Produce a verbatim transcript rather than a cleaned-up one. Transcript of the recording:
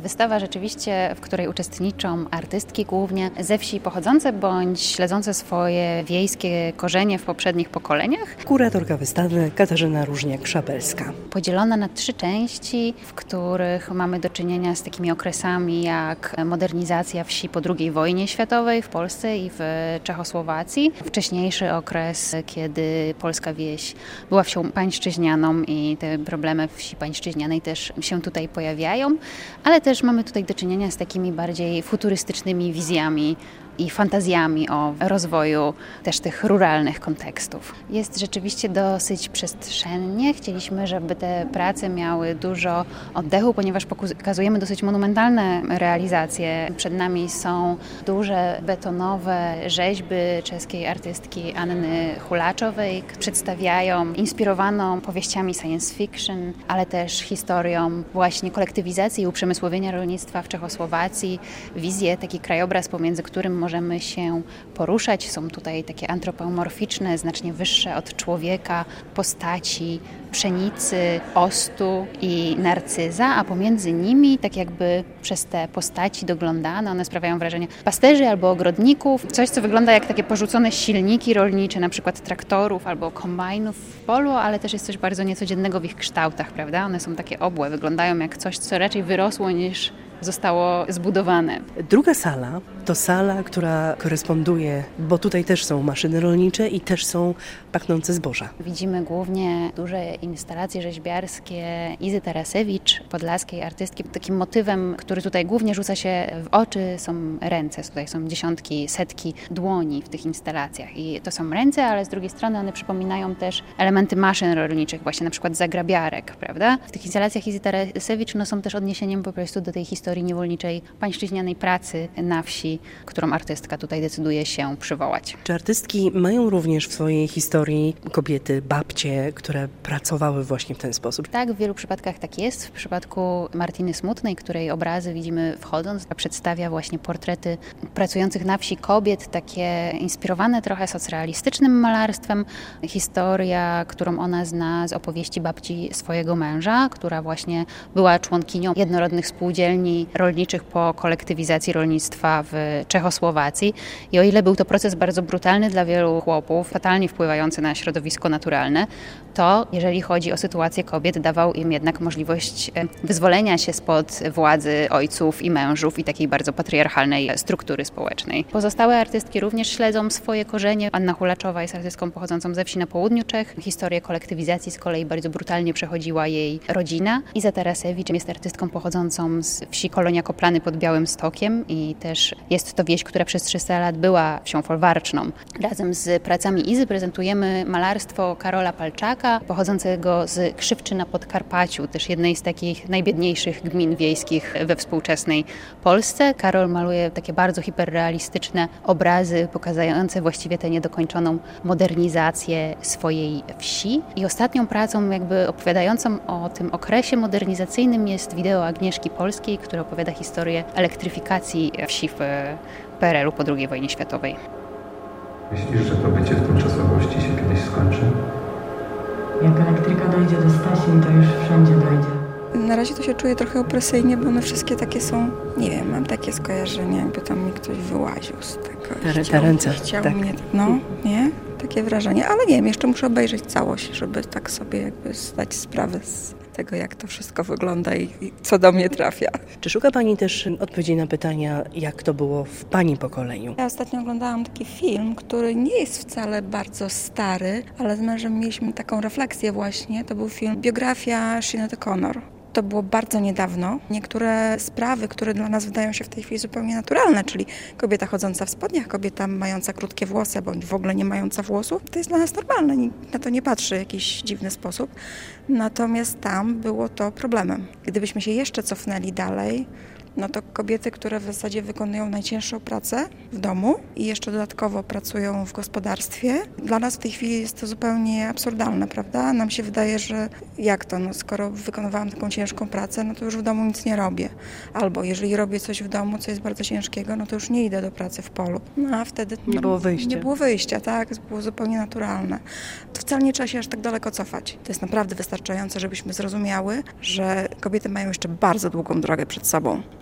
wystawa rzeczywiście, w której uczestniczą artystki głównie ze wsi pochodzące bądź śledzące swoje wiejskie korzenie w poprzednich pokoleniach. Kuratorka wystawy Katarzyna Różniak-Szabelska. Podzielona na trzy części, w których mamy do czynienia z takimi okresami jak modernizacja wsi po drugiej wojnie światowej w Polsce i w Czechosłowacji. Wcześniejszy okres, kiedy polska wieś była wsią pańszczyźnianą i te problemy wsi pańszczyźnianej też się tutaj pojawiają, ale też mamy tutaj do czynienia z takimi bardziej futurystycznymi wizjami i fantazjami o rozwoju też tych ruralnych kontekstów. Jest rzeczywiście dosyć przestrzennie. Chcieliśmy, żeby te prace miały dużo oddechu, ponieważ pokazujemy dosyć monumentalne realizacje. Przed nami są duże betonowe rzeźby czeskiej artystki Anny Hulaczowej. Przedstawiają inspirowaną powieściami science fiction, ale też historią właśnie kolektywizacji i uprzemysłowienia rolnictwa w Czechosłowacji. Wizję, taki krajobraz, pomiędzy którym możemy się poruszać. Są tutaj takie antropomorficzne, znacznie wyższe od człowieka postaci pszenicy, ostu i narcyza, a pomiędzy nimi, tak jakby przez te postaci doglądane, one sprawiają wrażenie pasterzy albo ogrodników. Coś, co wygląda jak takie porzucone silniki rolnicze, na przykład traktorów albo kombajnów w polu, ale też jest coś bardzo niecodziennego w ich kształtach, prawda? One są takie obłe, wyglądają jak coś, co raczej wyrosło niż zostało zbudowane. Druga sala to sala, która koresponduje, bo tutaj też są maszyny rolnicze i też są pachnące zboża. Widzimy głównie duże instalacje rzeźbiarskie Izy Tarasewicz, podlaskiej artystki. Takim motywem, który tutaj głównie rzuca się w oczy, są ręce. Tutaj są dziesiątki, setki dłoni w tych instalacjach. I to są ręce, ale z drugiej strony one przypominają też elementy maszyn rolniczych, właśnie na przykład zagrabiarek, prawda? W tych instalacjach Izy Tarasewicz no, są też odniesieniem po prostu do tej historii niewolniczej, pańszczyźnianej pracy na wsi, którą artystka tutaj decyduje się przywołać. Czy artystki mają również w swojej historii kobiety, babcie, które pracowały właśnie w ten sposób? Tak, w wielu przypadkach tak jest. W przypadku Martiny Smutnej, której obrazy widzimy wchodząc, przedstawia właśnie portrety pracujących na wsi kobiet, takie inspirowane trochę socrealistycznym malarstwem. Historia, którą ona zna z opowieści babci swojego męża, która właśnie była członkinią jednorodnych spółdzielni rolniczych po kolektywizacji rolnictwa w Czechosłowacji. I o ile był to proces bardzo brutalny dla wielu chłopów, fatalnie wpływający na środowisko naturalne, to jeżeli chodzi o sytuację kobiet, dawał im jednak możliwość wyzwolenia się spod władzy ojców i mężów i takiej bardzo patriarchalnej struktury społecznej. Pozostałe artystki również śledzą swoje korzenie. Anna Hulaczowa jest artystką pochodzącą ze wsi na południu Czech. Historię kolektywizacji z kolei bardzo brutalnie przechodziła jej rodzina. Iza Tarasewicz jest artystką pochodzącą z wsi Kolonia Koplany pod Białymstokiem i też jest to wieś, która przez trzysta lat była wsią folwarczną. Razem z pracami Izy prezentujemy malarstwo Karola Palczaka, pochodzącego z Krzywczy na Podkarpaciu, też jednej z takich najbiedniejszych gmin wiejskich we współczesnej Polsce. Karol maluje takie bardzo hiperrealistyczne obrazy, pokazujące właściwie tę niedokończoną modernizację swojej wsi. I ostatnią pracą jakby opowiadającą o tym okresie modernizacyjnym jest wideo Agnieszki Polskiej, która opowiada historię elektryfikacji wsi w P R L u po drugiej wojnie światowej. Myślisz, że to bycie w tymczasowości się kiedyś skończy? Jak elektryka dojdzie do Stasin, to już wszędzie dojdzie. Na razie to się czuję trochę opresyjnie, bo one wszystkie takie są, nie wiem, mam takie skojarzenie, jakby tam mi ktoś wyłaził z tego. Te, te ręce, chciał tak. mnie, no, nie? Takie wrażenie, ale nie wiem, jeszcze muszę obejrzeć całość, żeby tak sobie jakby zdać sprawę z tego, jak to wszystko wygląda i, i co do mnie trafia. Czy szuka Pani też odpowiedzi na pytania, jak to było w Pani pokoleniu? Ja ostatnio oglądałam taki film, który nie jest wcale bardzo stary, ale z mężem mieliśmy taką refleksję właśnie. To był film biografia Sinéad O'Connor. To było bardzo niedawno. Niektóre sprawy, które dla nas wydają się w tej chwili zupełnie naturalne, czyli kobieta chodząca w spodniach, kobieta mająca krótkie włosy, bądź w ogóle nie mająca włosów, to jest dla nas normalne. Nikt na to nie patrzy w jakiś dziwny sposób. Natomiast tam było to problemem. Gdybyśmy się jeszcze cofnęli dalej, no to kobiety, które w zasadzie wykonują najcięższą pracę w domu i jeszcze dodatkowo pracują w gospodarstwie, dla nas w tej chwili jest to zupełnie absurdalne, prawda? Nam się wydaje, że jak to, no skoro wykonywałam taką ciężką pracę, no to już w domu nic nie robię. Albo jeżeli robię coś w domu, co jest bardzo ciężkiego, no to już nie idę do pracy w polu. No a wtedy nie no, było wyjścia. Nie było wyjścia, tak? To było zupełnie naturalne. To wcale nie trzeba się aż tak daleko cofać. To jest naprawdę wystarczające, żebyśmy zrozumiały, że kobiety mają jeszcze bardzo długą drogę przed sobą.